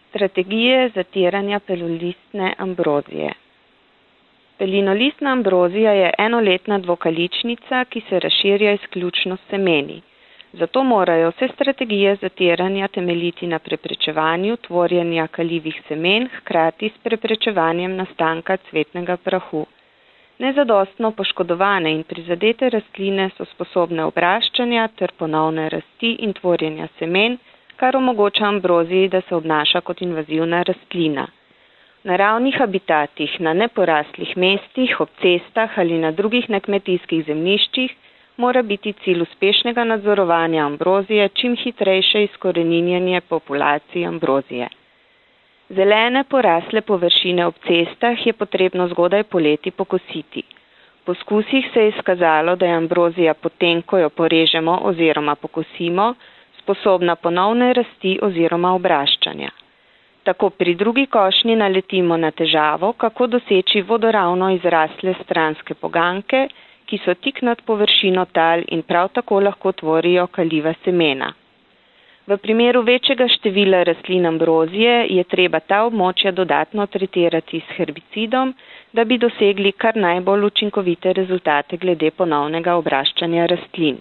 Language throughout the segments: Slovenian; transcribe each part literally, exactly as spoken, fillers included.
Strategije zatiranja pelolistne ambrozije. Pelinolistna ambrozija je enoletna dvokaličnica, ki se razširja izključno s semeni. Zato morajo vse strategije zatiranja temeljiti na preprečevanju tvorjenja kaljivih semen, hkrati s preprečevanjem nastanka cvetnega prahu. Nezadostno poškodovane in prizadete rastline so sposobne obraščanja ter ponovne rasti in tvorjenja semen, kar omogoča ambroziji, da se obnaša kot invazivna rastlina. V naravnih habitatih, na neporaslih mestih, ob cestah ali na drugih nekmetijskih zemljiščih mora biti cilj uspešnega nadzorovanja ambrozije čim hitrejše izkoreninjenje populacij ambrozije. Zelene porasle površine ob cestah je potrebno zgodaj poleti pokositi. V poskusih se je izkazalo, da je ambrozija potem, ko jo porežemo oziroma pokosimo, sposobna ponovne rasti oziroma obraščanja. Tako pri drugi košnji naletimo na težavo, kako doseči vodoravno izrasle stranske poganke, ki so tik nad površino tal in prav tako lahko tvorijo kaljiva semena. V primeru večjega števila rastlin ambrozije je treba ta območja dodatno tretirati s herbicidom, da bi dosegli kar najbolj učinkovite rezultate glede ponovnega obraščanja rastlin.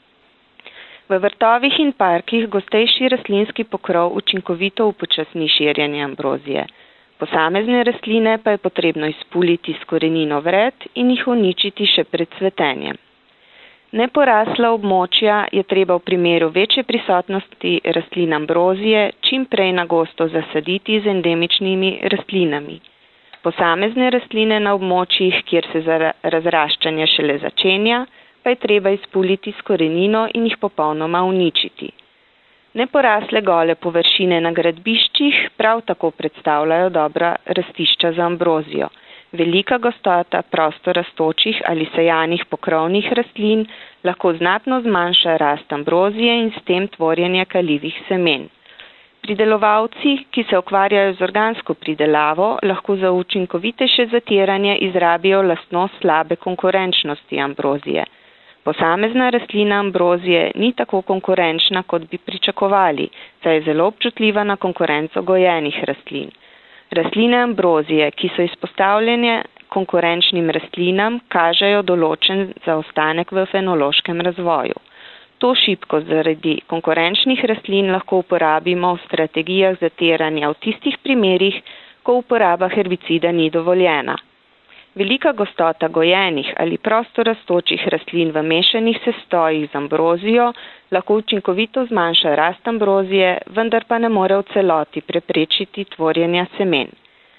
V vrtovih in parkih gostejši rastlinski pokrov učinkovito upočasni širjenje ambrozije. Posamezne rastline pa je potrebno izpuliti s korenino vred in jih uničiti še pred cvetenjem. Neporasla območja je treba v primeru večje prisotnosti rastlin ambrozije čim prej na gosto zasaditi z endemičnimi rastlinami. Posamezne rastline na območjih, kjer se razraščanje šele začenja, pa je treba izpuliti s korenino in jih popolnoma uničiti. Neporasle gole površine na gradbiščih prav tako predstavljajo dobra rastišča za ambrozijo. Velika gostota prostorastočih ali sejanih pokrovnih rastlin lahko znatno zmanjša rast ambrozije in s tem tvorjenje kaljivih semen. Pridelovalci, ki se ukvarjajo z organsko pridelavo, lahko za učinkovitejše zatiranje izrabijo lastnost slabe konkurenčnosti ambrozije. Posamezna rastlina ambrozije ni tako konkurenčna, kot bi pričakovali, saj je zelo občutljiva na konkurenco gojenih rastlin. Rastline ambrozije, ki so izpostavljene konkurenčnim rastlinam, kažejo določen zaostanek v fenološkem razvoju. To šibkost zaradi konkurenčnih rastlin lahko uporabimo v strategijah zatiranja v tistih primerih, ko uporaba herbicida ni dovoljena. Velika gostota gojenih ali prostorastočih rastlin v mešanih sestojih z ambrozijo lahko učinkovito zmanjša rast ambrozije, vendar pa ne more v celoti preprečiti tvorjenja semen.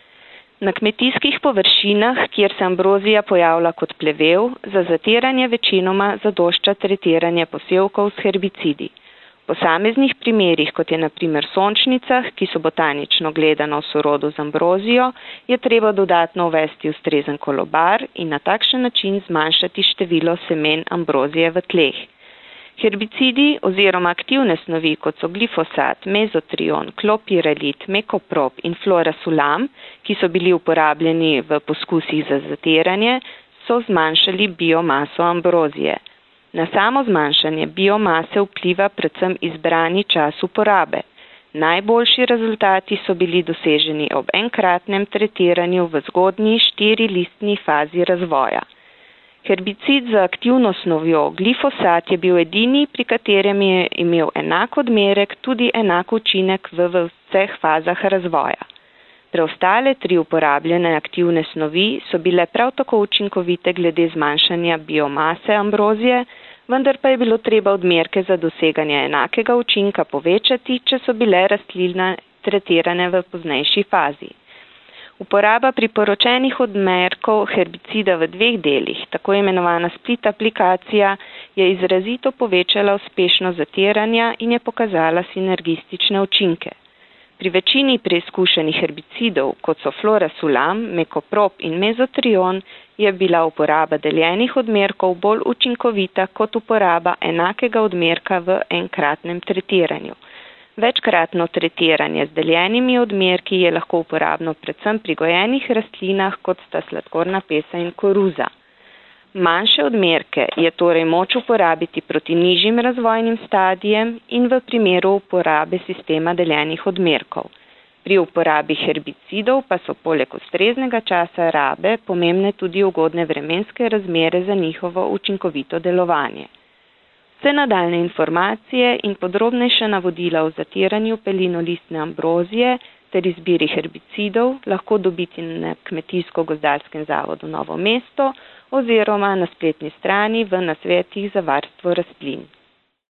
Na kmetijskih površinah, kjer se ambrozija pojavlja kot plevel, za zatiranje večinoma zadošča tretiranje posevkov s herbicidi. V posameznih primerih, kot je na primer sončnicah, ki so botanično gledano v sorodu z ambrozijo, je treba dodatno uvesti ustrezen kolobar in na takšen način zmanjšati število semen ambrozije v tleh. Herbicidi oziroma aktivne snovi, kot so glifosat, mezotrion, klopiralit, mekoprop in florasulam, ki so bili uporabljeni v poskusih za zatiranje, so zmanjšali biomaso ambrozije. Na samo zmanjšanje biomase vpliva predvsem izbrani čas uporabe. Najboljši rezultati so bili doseženi ob enkratnem tretiranju v zgodnji štirilistni fazi razvoja. Herbicid za aktivno snovjo glifosat je bil edini, pri katerem je imel enak odmerek, tudi enak učinek v vseh fazah razvoja. Preostale tri uporabljene aktivne snovi so bile prav tako učinkovite glede zmanjšanja biomase ambrozije, vendar pa je bilo treba odmerke za doseganje enakega učinka povečati, če so bile rastline tretirane v poznejši fazi. Uporaba priporočenih odmerkov herbicida v dveh delih, tako imenovana split aplikacija, je izrazito povečala uspešnost zatiranja in je pokazala sinergistične učinke. Pri večini preizkušenih herbicidov, kot so florasulam, mekoprop in mezotrion, je bila uporaba deljenih odmerkov bolj učinkovita kot uporaba enakega odmerka v enkratnem tretiranju. Večkratno tretiranje z deljenimi odmerki je lahko uporabno predvsem pri gojenih rastlinah, kot sta sladkorna pesa in koruza. Manjše odmerke je torej moč uporabiti proti nižjim razvojnim stadijem in v primeru uporabe sistema deljenih odmerkov. Pri uporabi herbicidov pa so poleg ustreznega časa rabe pomembne tudi ugodne vremenske razmere za njihovo učinkovito delovanje. Vse nadaljne informacije in podrobnejša navodila o zatiranju pelinolistne ambrozije ter izbiri herbicidov lahko dobite na Kmetijsko-gozdarskem zavodu Novo mesto oziroma na spletni strani v nasvetih za varstvo rastlin.